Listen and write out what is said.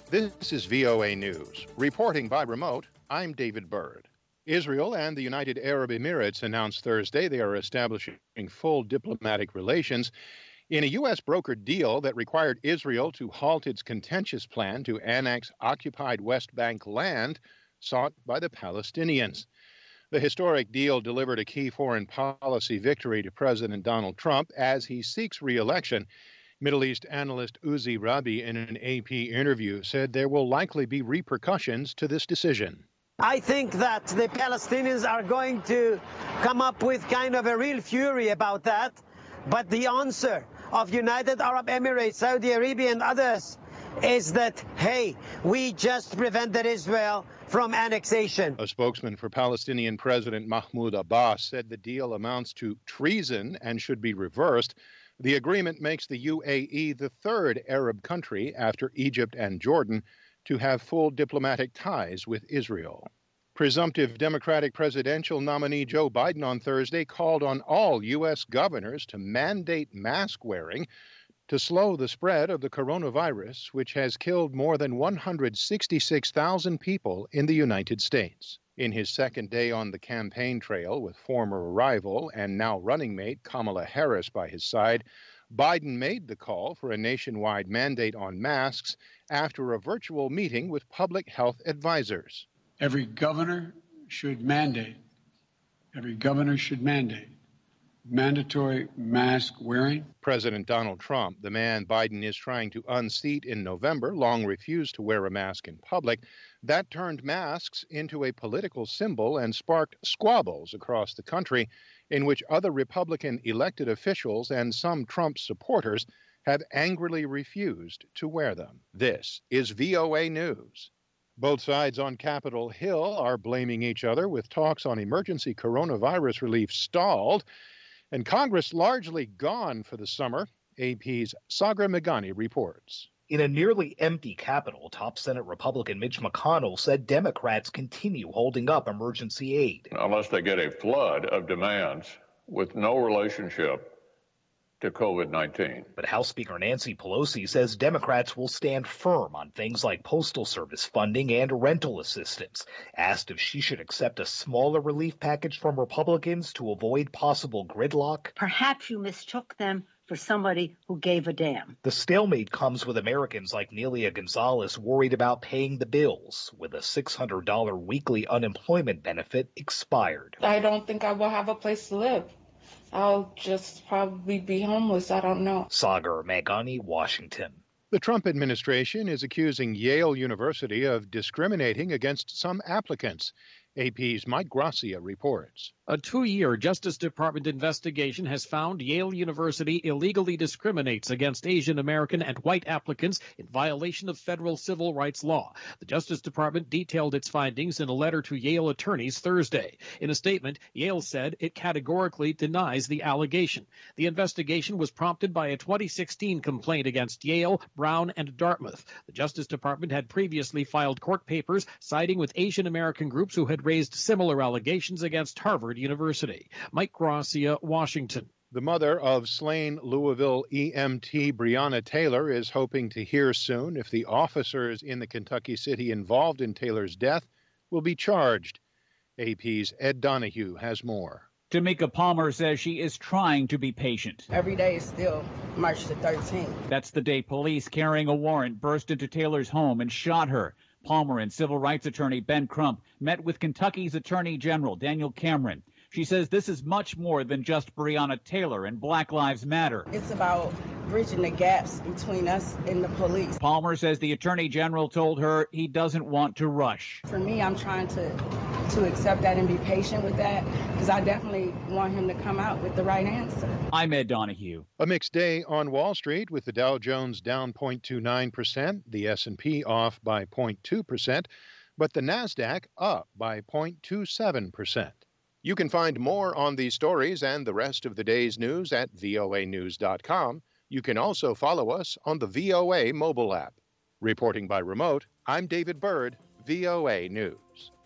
This is VOA News. Reporting by remote, I'm David Byrd. Israel and the United Arab Emirates announced Thursday they are establishing full diplomatic relations in a U.S. brokered deal that required Israel to halt its contentious plan to annex occupied West Bank land sought by the Palestinians. The historic deal delivered a key foreign policy victory to President Donald Trump as he seeks re-election. Middle East analyst Uzi Rabi, in an AP interview, said there will likely be repercussions to this decision. I think that the Palestinians are going to come up with kind of a real fury about that. But the answer of United Arab Emirates, Saudi Arabia, and others is that, hey, we just prevented Israel from annexation. A spokesman for Palestinian President Mahmoud Abbas said the deal amounts to treason and should be reversed. The agreement makes the UAE the third Arab country after Egypt and Jordan to have full diplomatic ties with Israel. Presumptive Democratic presidential nominee Joe Biden on Thursday called on all U.S. governors to mandate mask wearing to slow the spread of the coronavirus, which has killed more than 166,000 people in the United States. In his second day on the campaign trail with former rival and now running mate Kamala Harris by his side, Biden made the call for a nationwide mandate on masks after a virtual meeting with public health advisors. Every governor should mandate mandatory mask wearing. President Donald Trump, the man Biden is trying to unseat in November, long refused to wear a mask in public. That turned masks into a political symbol and sparked squabbles across the country in which other Republican elected officials and some Trump supporters have angrily refused to wear them. This is VOA News. Both sides on Capitol Hill are blaming each other, with talks on emergency coronavirus relief stalled, and Congress largely gone for the summer. AP's Sagar Meghani reports. In a nearly empty Capitol, top Senate Republican Mitch McConnell said Democrats continue holding up emergency aid. Unless they get a flood of demands with no relationship to COVID-19. But House Speaker Nancy Pelosi says Democrats will stand firm on things like Postal Service funding and rental assistance. Asked if she should accept a smaller relief package from Republicans to avoid possible gridlock. Perhaps you mistook them for somebody who gave a damn. The stalemate comes with Americans like Nelia Gonzalez worried about paying the bills, with a $600 weekly unemployment benefit expired. I don't think I will have a place to live. I'll just probably be homeless. I don't know. Sagar Meghani, Washington. The Trump administration is accusing Yale University of discriminating against some applicants. AP's Mike Gracia reports. A 2-year Justice Department investigation has found Yale University illegally discriminates against Asian American and white applicants in violation of federal civil rights law. The Justice Department detailed its findings in a letter to Yale attorneys Thursday. In a statement, Yale said it categorically denies the allegation. The investigation was prompted by a 2016 complaint against Yale, Brown, and Dartmouth. The Justice Department had previously filed court papers siding with Asian American groups who had raised similar allegations against Harvard University. Mike Gracia, Washington. The mother of slain Louisville EMT Breonna Taylor is hoping to hear soon if the officers in the Kentucky city involved in Taylor's death will be charged. AP's Ed Donahue has more. Tamika Palmer says she is trying to be patient. Every day is still March the 13th. That's the day police carrying a warrant burst into Taylor's home and shot her. Palmer and civil rights attorney Ben Crump met with Kentucky's Attorney General Daniel Cameron. She says this is much more than just Breonna Taylor and Black Lives Matter. It's about bridging the gaps between us and the police. Palmer says the Attorney General told her he doesn't want to rush. For me, I'm trying to accept that and be patient with that, because I definitely want him to come out with the right answer. I'm Ed Donahue. A mixed day on Wall Street, with the Dow Jones down 0.29%, the S&P off by 0.2%, but the Nasdaq up by 0.27%. You can find more on these stories and the rest of the day's news at voanews.com. You can also follow us on the VOA mobile app. Reporting by remote, I'm David Byrd, VOA News.